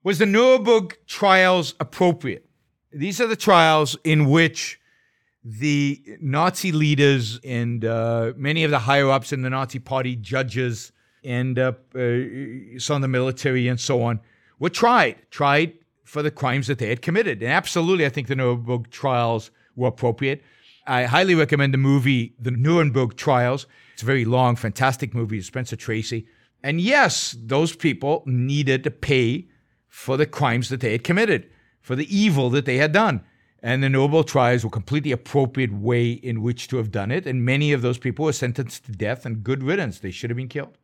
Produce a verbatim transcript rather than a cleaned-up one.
Was the Nuremberg trials appropriate? These are the trials in which the Nazi leaders and uh, many of the higher-ups in the Nazi party, judges and uh, uh, some of the military and so on, were tried, tried for the crimes that they had committed. And absolutely, I think the Nuremberg trials were appropriate. I highly recommend the movie, The Nuremberg Trials. It's a very long, fantastic movie, Spencer Tracy. And yes, those people needed to pay for the crimes that they had committed, for the evil that they had done. And the Nuremberg trials were a completely appropriate way in which to have done it. And many of those people were sentenced to death, and good riddance. They should have been killed.